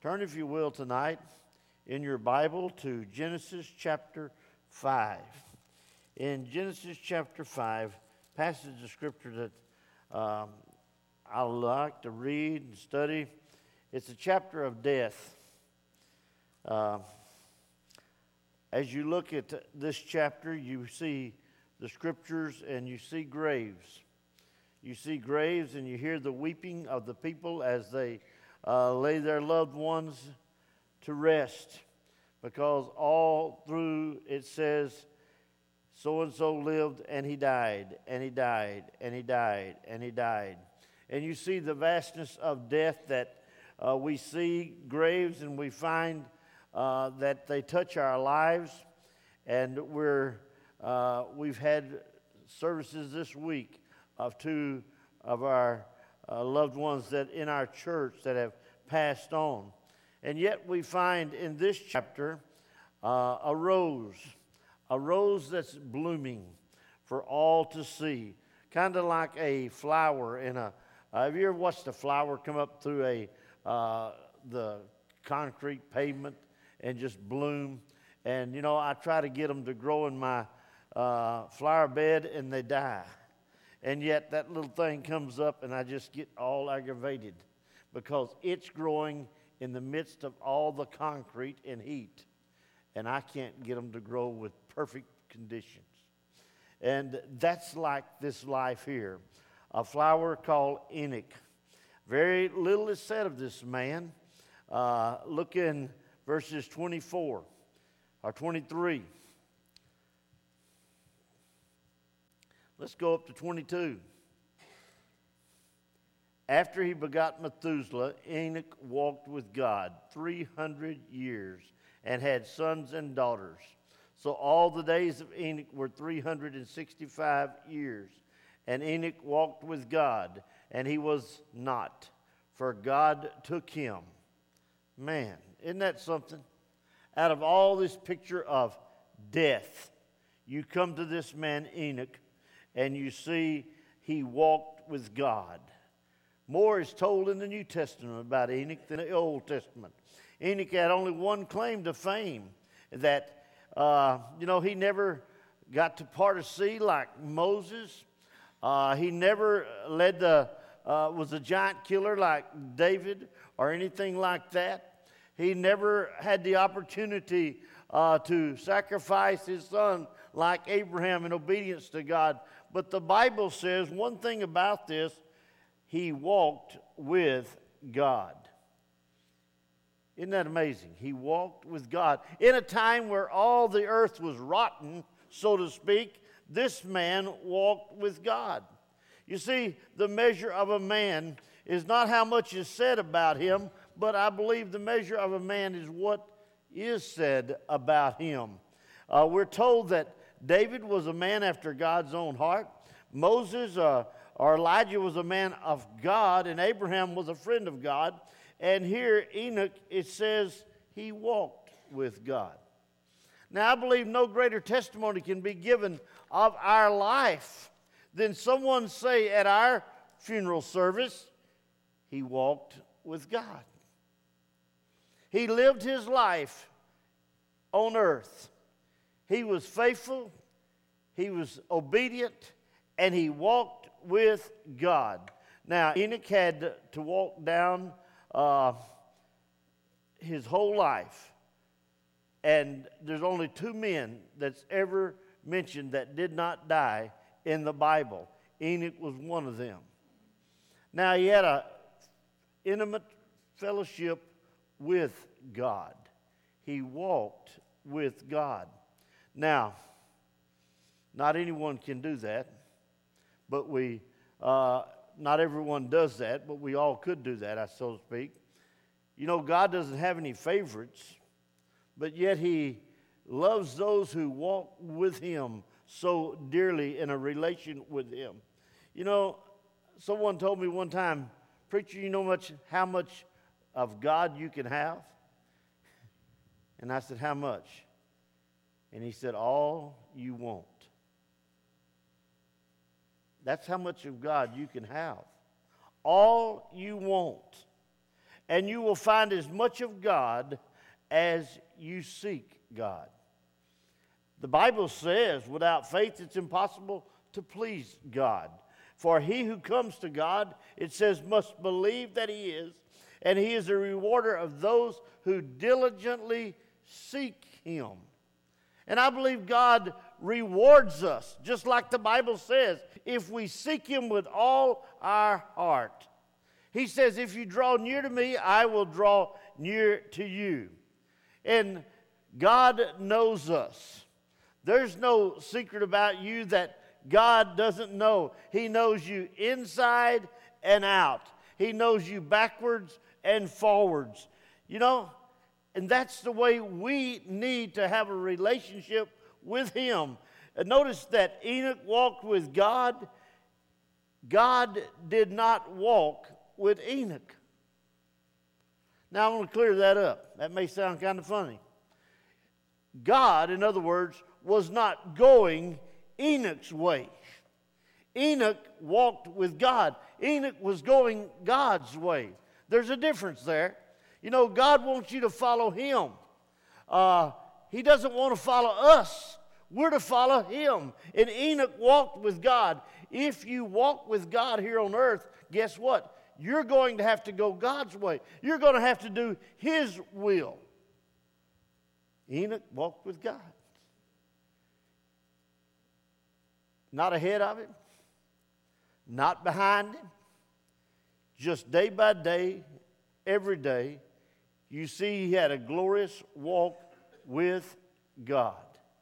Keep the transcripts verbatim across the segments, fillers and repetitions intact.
Turn, if you will, tonight in your Bible to Genesis chapter five. In Genesis chapter five, passage of Scripture that um, I like to read and study. It's a chapter of death. Uh, as you look at this chapter, you see the Scriptures and you see graves. You see graves and you hear the weeping of the people as they uh, lay their loved ones to rest. Because all through it says, so-and-so lived and he died, and he died, and he died, and he died. And you see the vastness of death that uh, we see graves and we find uh, that they touch our lives. And we're, uh, we've had services this week of two of our uh, loved ones that in our church that have passed on. And yet we find in this chapter uh, a rose, a rose that's blooming for all to see, kind of like a flower in a, uh, have you ever watched a flower come up through a uh, the concrete pavement and just bloom? And, you know, I try to get them to grow in my uh, flower bed and they die. And yet that little thing comes up and I just get all aggravated because it's growing in the midst of all the concrete and heat. And I can't get them to grow with perfect conditions. And that's like this life here. A flower called Enoch. Very little is said of this man. Uh, look in verses twenty-four or twenty-three. Let's go up to twenty-two. After he begot Methuselah, Enoch walked with God three hundred years and had sons and daughters. So all the days of Enoch were three hundred sixty-five years. And Enoch walked with God, and he was not, for God took him. Man, isn't that something? Out of all this picture of death, you come to this man Enoch, and you see he walked with God. More is told in the New Testament about Enoch than the Old Testament. Enoch had only one claim to fame, that, uh, you know, he never got to part a sea like Moses. Uh, he never led the, uh, was a giant killer like David or anything like that. He never had the opportunity uh, to sacrifice his son like Abraham in obedience to God. But the Bible says one thing about this: he walked with God. Isn't that amazing? He walked with God. In a time where all the earth was rotten, so to speak, this man walked with God. You see, the measure of a man is not how much is said about him, but I believe the measure of a man is what is said about him. Uh, we're told that David was a man after God's own heart. Moses uh, or Elijah was a man of God, and Abraham was a friend of God. And here, Enoch, it says he walked with God. Now, I believe no greater testimony can be given of our life than someone say at our funeral service, he walked with God. He lived his life on earth. He was faithful, he was obedient, and he walked with God. Now, Enoch had to walk down uh, his whole life. And there's only two men that's ever mentioned that did not die in the Bible. Enoch was one of them. Now, he had an intimate fellowship with God. He walked with God. Now, not anyone can do that, but we, uh, not everyone does that, but we all could do that, I so to speak. You know, God doesn't have any favorites, but yet he loves those who walk with him so dearly in a relation with him. You know, someone told me one time, preacher, you know much how much of God you can have? And I said, how much? And he said, all you want. That's how much of God you can have. All you want. and you will find as much of God as you seek God. The Bible says, without faith it's impossible to please God. For he who comes to God, it says, must believe that he is, and he is a rewarder of those who diligently seek him. And I believe God rewards us, just like the Bible says, if we seek him with all our heart. He says, if you draw near to me, I will draw near to you. And God knows us. There's no secret about you that God doesn't know. He knows you inside and out. He knows you backwards and forwards. You know, and that's the way we need to have a relationship with him. And notice that Enoch walked with God. God did not walk with Enoch. Now, I want to clear that up. That may sound kind of funny. God, in other words, was not going Enoch's way. Enoch walked with God. Enoch was going God's way. There's a difference there. You know, God wants you to follow him. Uh, he doesn't want to follow us. We're to follow him. And Enoch walked with God. If you walk with God here on earth, guess what? You're going to have to go God's way. You're going to have to do his will. Enoch walked with God. Not ahead of him, not behind him. Just day by day, every day, you see he had a glorious walk with God.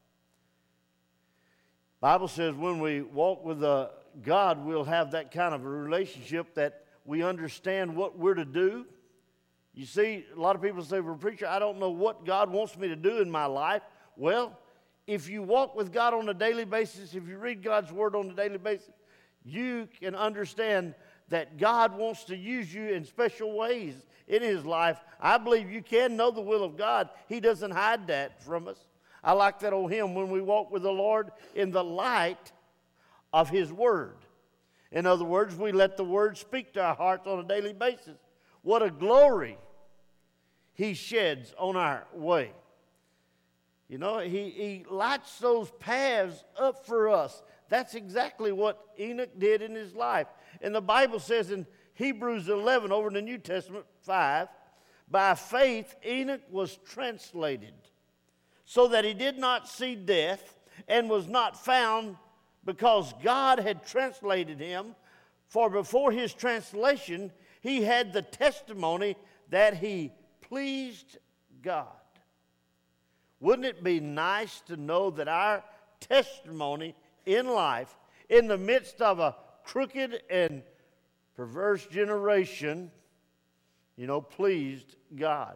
The Bible says when we walk with uh, God, we'll have that kind of a relationship that we understand what we're to do. You see, a lot of people say, well, preacher, I don't know what God wants me to do in my life. Well, if you walk with God on a daily basis, if you read God's word on a daily basis, you can understand that God wants to use you in special ways in his life. I believe you can know the will of God. He doesn't hide that from us. I like that old hymn, when we walk with the Lord in the light of his word. In other words, we let the word speak to our hearts on a daily basis. What a glory he sheds on our way. You know, he, he lights those paths up for us. That's exactly what Enoch did in his life. And the Bible says in Hebrews eleven, over in the New Testament, five, by faith Enoch was translated, so that he did not see death, and was not found, because God had translated him. For before his translation, he had the testimony that he pleased God. Wouldn't it be nice to know that our testimony in life, in the midst of a crooked and perverse generation, you know, pleased God?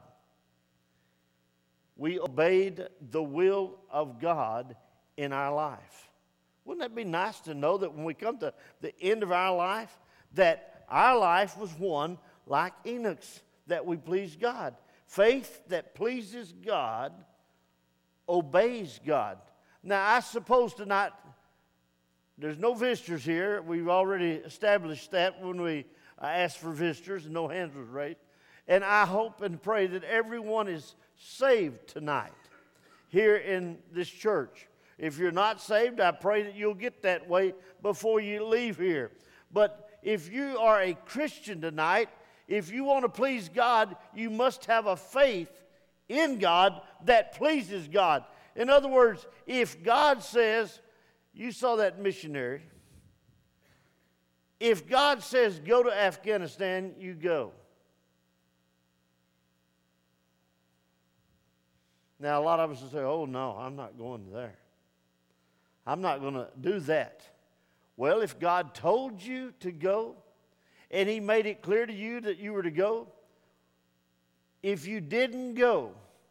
We obeyed the will of God in our life. Wouldn't that be nice to know that when we come to the end of our life, that our life was one like Enoch's, that we please God? Faith that pleases God obeys God. Now, I suppose tonight, there's no visitors here. We've already established that when we asked for visitors and no hands was raised. And I hope and pray that everyone is saved tonight here in this church. If you're not saved, I pray that you'll get that way before you leave here. But if you are a Christian tonight, if you want to please God, you must have a faith in God that pleases God. In other words, if God says, you saw that missionary, if God says go to Afghanistan, you go. Now, a lot of us will say, oh, no, I'm not going there. I'm not going to do that. Well, if God told you to go, and he made it clear to you that you were to go, if you didn't go,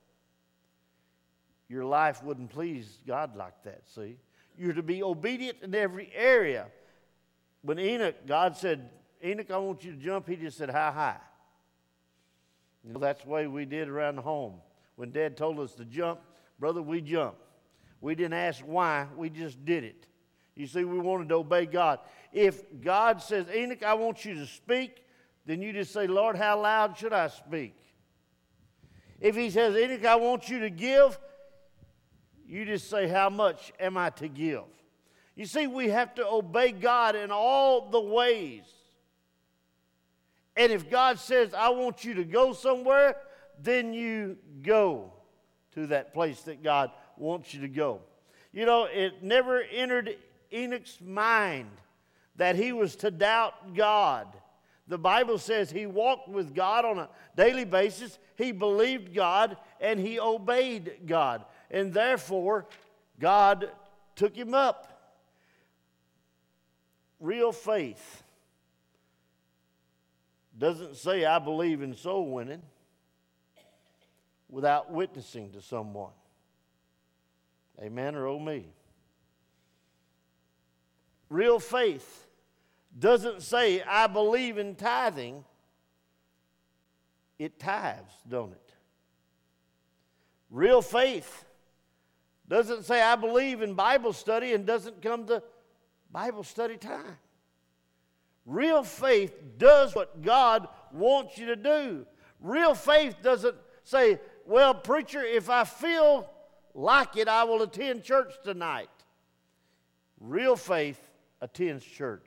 your life wouldn't please God like that, see? You're to be obedient in every area. When Enoch, God said, Enoch, I want you to jump, he just said, hi, hi. You know, that's the way we did around the home. When Dad told us to jump, brother, we jumped. We didn't ask why, we just did it. You see, we wanted to obey God. If God says, Enoch, I want you to speak, then you just say, Lord, how loud should I speak? If he says, Enoch, I want you to give, you just say, how much am I to give? You see, we have to obey God in all the ways. And if God says, I want you to go somewhere, then you go to that place that God wants you to go. You know, it never entered Enoch's mind that he was to doubt God. The Bible says he walked with God on a daily basis. He believed God and he obeyed God. And therefore, God took him up. Real faith doesn't say, I believe in soul winning without witnessing to someone. Amen or oh me. Real faith doesn't say, I believe in tithing. It tithes, don't it? Real faith doesn't say, I believe in Bible study and doesn't come to Bible study time. Real faith does what God wants you to do. Real faith doesn't say, well, preacher, if I feel like it, I will attend church tonight. Real faith attends church.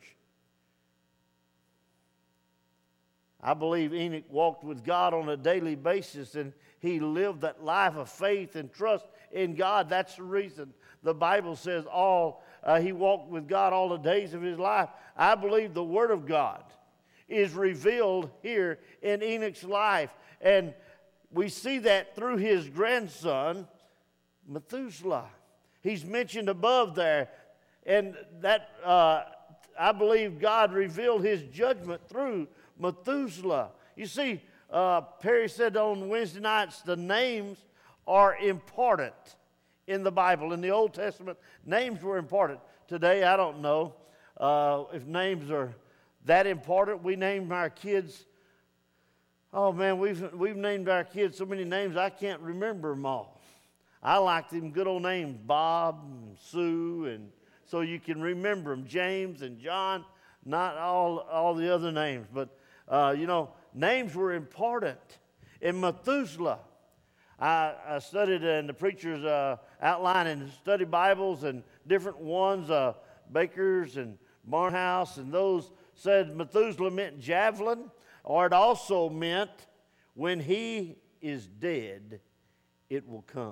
I believe Enoch walked with God on a daily basis, and he lived that life of faith and trust in God. That's the reason the Bible says all uh, he walked with God all the days of his life. I believe the Word of God is revealed here in Enoch's life, and we see that through his grandson, Methuselah. He's mentioned above there, and that uh, I believe God revealed his judgment through Methuselah. You see, uh, Perry said on Wednesday nights, the names are important in the Bible. In the Old Testament, names were important. Today, I don't know uh, if names are that important. We named our kids, oh man, we've, we've named our kids so many names, I can't remember them all. I like them good old names, Bob and Sue, and so you can remember them, James and John, not all, all the other names. But, uh, you know, names were important. In Methuselah, I, I studied in the preacher's uh, outline in study Bibles and different ones, uh, Baker's and Barnhouse, and those said Methuselah meant javelin, or it also meant when he is dead, it will come.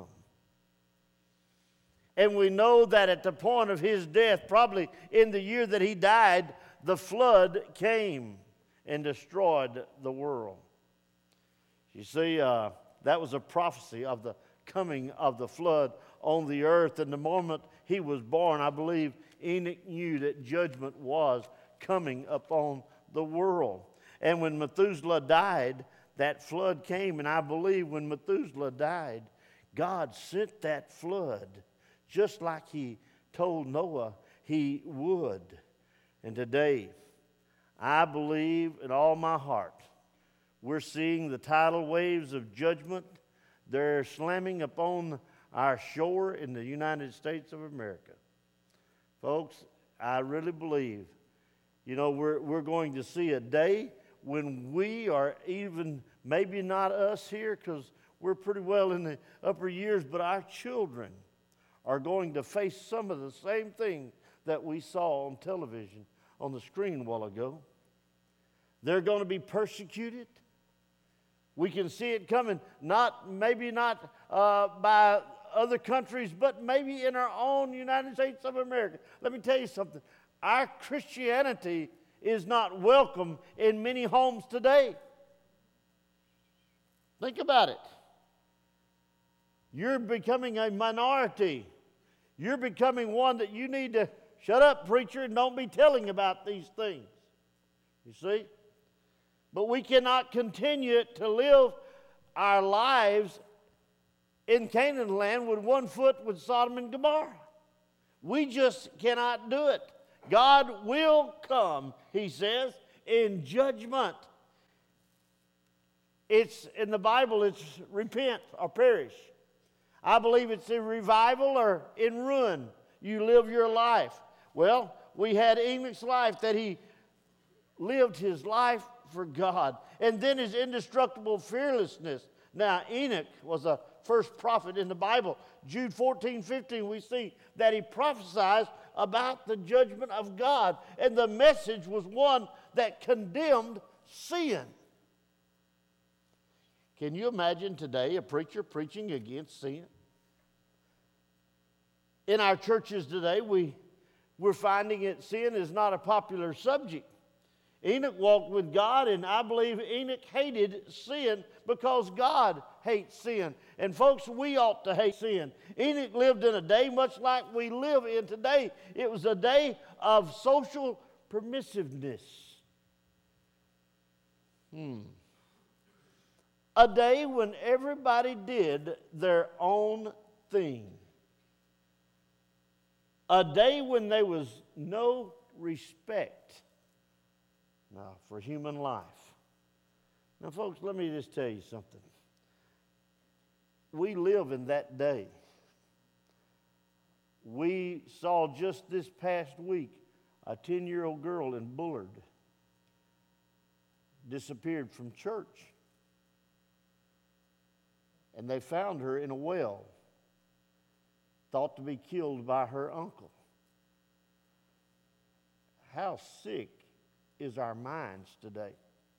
And we know that at the point of his death, probably in the year that he died, the flood came and destroyed the world. You see, uh, that was a prophecy of the coming of the flood on the earth. And the moment he was born, I believe Enoch knew that judgment was coming upon the world. And when Methuselah died, that flood came. And I believe when Methuselah died, God sent that flood just like he told Noah he would. And today, I believe in all my heart, we're seeing the tidal waves of judgment. They're slamming upon our shore in the United States of America. Folks, I really believe, you know, we're, we're going to see a day when we are even, maybe not us here because we're pretty well in the upper years, but our children are going to face some of the same things that we saw on television on the screen a while ago. They're going to be persecuted. We can see it coming, not maybe not uh, by other countries, but maybe in our own United States of America. Let me tell you something. Our Christianity is not welcome in many homes today. Think about it. You're becoming a minority. You're becoming one that you need to shut up, preacher, and don't be telling about these things. You see? But we cannot continue to live our lives in Canaan land with one foot with Sodom and Gomorrah. We just cannot do it. God will come, he says, in judgment. It's in the Bible, it's repent or perish. I believe it's in revival or in ruin. You live your life. Well, we had Enoch's life that he lived his life for God. And then his indestructible fearlessness. Now, Enoch was a first prophet in the Bible. Jude fourteen, fifteen, we see that he prophesied about the judgment of God. And the message was one that condemned sin. Can you imagine today a preacher preaching against sin? In our churches today, we, we're finding that sin is not a popular subject. Enoch walked with God, and I believe Enoch hated sin because God hates sin. And folks, we ought to hate sin. Enoch lived in a day much like we live in today. It was a day of social permissiveness. Hmm. A day when everybody did their own thing. A day when there was no respect now for human life. Now, folks, let me just tell you something. We live in that day. We saw just this past week a ten-year-old girl in Bullard disappeared from church. And they found her in a well, thought to be killed by her uncle. How sick is our minds today?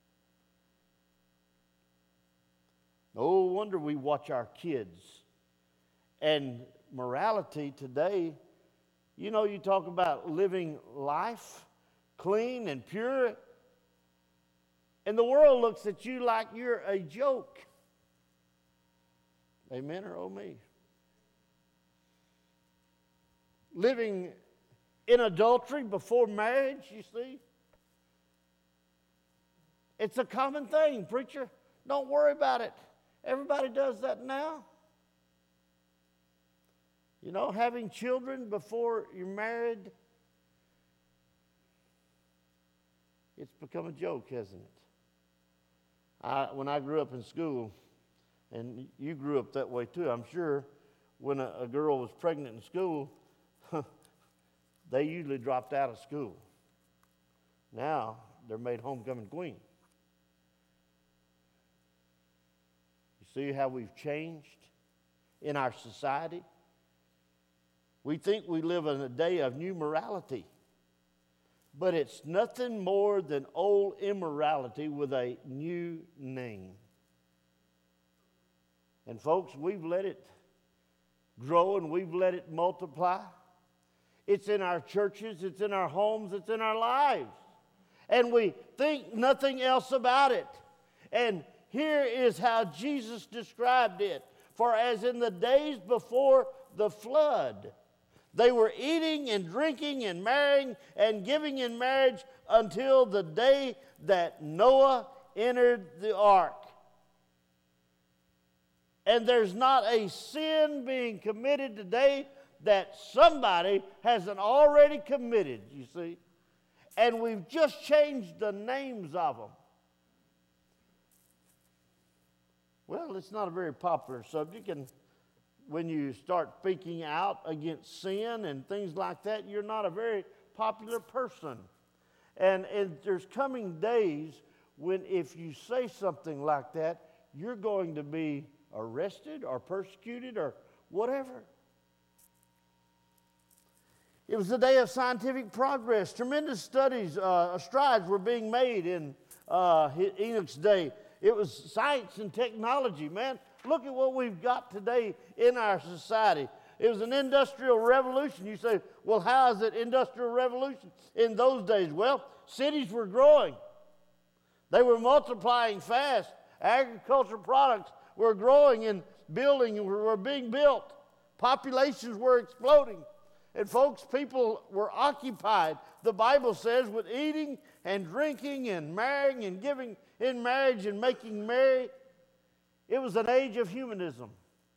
No wonder we watch our kids. And morality today, you know, you talk about living life clean and pure, and the world looks at you like you're a joke. Amen or oh me? Living in adultery before marriage, you see? It's a common thing, preacher. Don't worry about it. Everybody does that now. You know, having children before you're married, it's become a joke, hasn't it? I, when I grew up in school, and you grew up that way too, I'm sure, when a, a girl was pregnant in school, they usually dropped out of school. Now, they're made homecoming queen. You see how we've changed in our society? We think we live in a day of new morality, but it's nothing more than old immorality with a new name. And folks, we've let it grow and we've let it multiply. It's in our churches, it's in our homes, it's in our lives. And we think nothing else about it. And here is how Jesus described it. For as in the days before the flood, they were eating and drinking and marrying and giving in marriage until the day that Noah entered the ark. And there's not a sin being committed today that somebody hasn't already committed, you see. And we've just changed the names of them. Well, it's not a very popular subject, and when you start speaking out against sin and things like that, you're not a very popular person. And, and there's coming days when if you say something like that, you're going to be arrested or persecuted or whatever. It was a day of scientific progress. Tremendous studies, uh, strides were being made in uh, Enoch's day. It was science and technology, man. Look at what we've got today in our society. It was an industrial revolution. You say, well, how is it industrial revolution in those days? Well, cities were growing. They were multiplying fast. Agricultural products were growing and building were being built. Populations were exploding. And folks, people were occupied, the Bible says, with eating and drinking and marrying and giving in marriage and making merry. It was an age of humanism.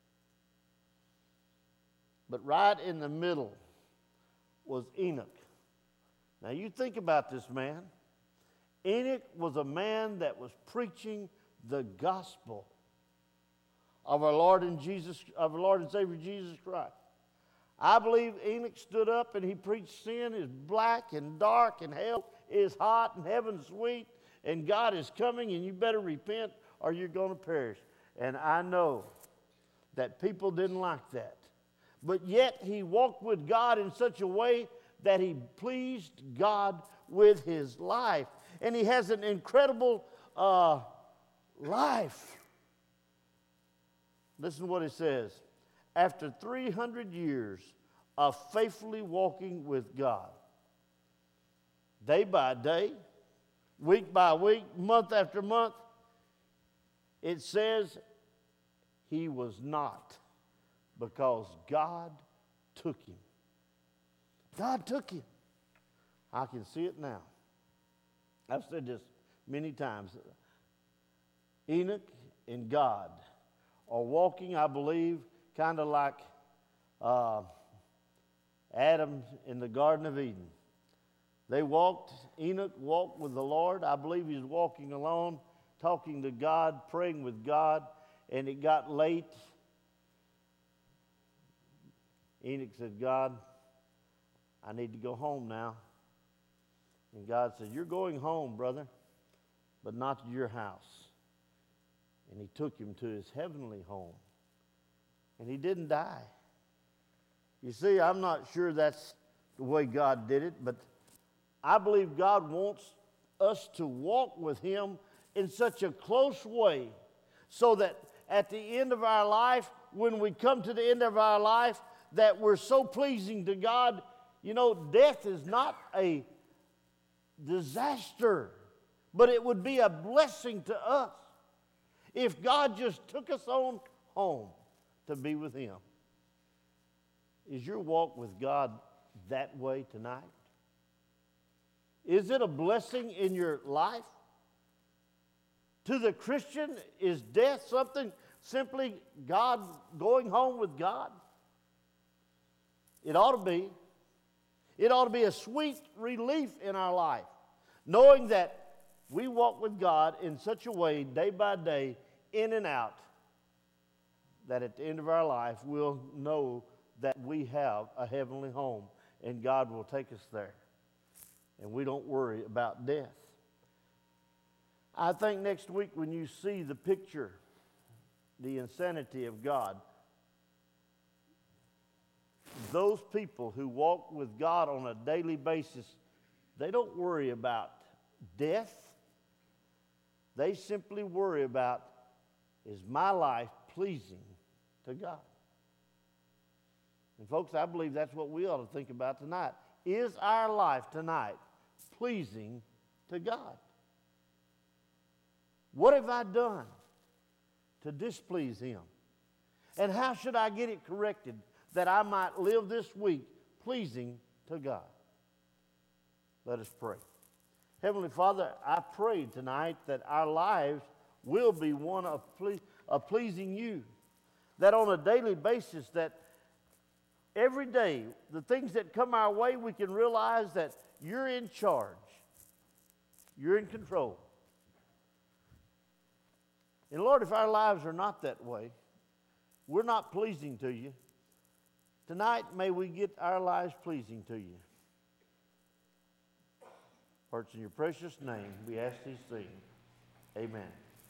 But right in the middle was Enoch. Now you think about this man. Enoch was a man that was preaching the gospel of our Lord and Jesus, of our Lord and Savior Jesus Christ. I believe Enoch stood up and he preached sin is black and dark and hell is hot and heaven's sweet and God is coming, and you better repent or you're going to perish. And I know that people didn't like that. But yet he walked with God in such a way that he pleased God with his life. And he has an incredible uh, life. Listen to what it says. After three hundred years of faithfully walking with God, day by day, week by week, month after month, it says he was not, because God took him. God took him. I can see it now. I've said this many times. Enoch and God are walking, I believe, kind of like uh, Adam in the Garden of Eden. They walked, Enoch walked with the Lord. I believe he was walking alone, talking to God, praying with God, and it got late. Enoch said, God, I need to go home now. And God said, you're going home, brother, but not to your house. And he took him to his heavenly home. And he didn't die. You see, I'm not sure that's the way God did it, but I believe God wants us to walk with him in such a close way so that at the end of our life, when we come to the end of our life, that we're so pleasing to God. You know, death is not a disaster, but it would be a blessing to us if God just took us on home to be with him. Is your walk with God that way tonight? Is it a blessing in your life? To the Christian, is death something simply God going home with God? It ought to be. It ought to be a sweet relief in our life, knowing that we walk with God in such a way, day by day, in and out, that at the end of our life, we'll know that we have a heavenly home, and God will take us there. And we don't worry about death. I think next week when you see the picture, the insanity of God, those people who walk with God on a daily basis, they don't worry about death. They simply worry about, is my life pleasing to God? And folks, I believe that's what we ought to think about tonight. Is our life tonight pleasing to God? What have I done to displease him? And how should I get it corrected that I might live this week pleasing to God? Let us pray. Heavenly Father, I pray tonight that our lives will be one of, ple- of pleasing you. That on a daily basis, that every day, the things that come our way, we can realize that you're in charge. You're in control. And Lord, if our lives are not that way, we're not pleasing to you, tonight may we get our lives pleasing to you. For it's in your precious name we ask these things. Amen.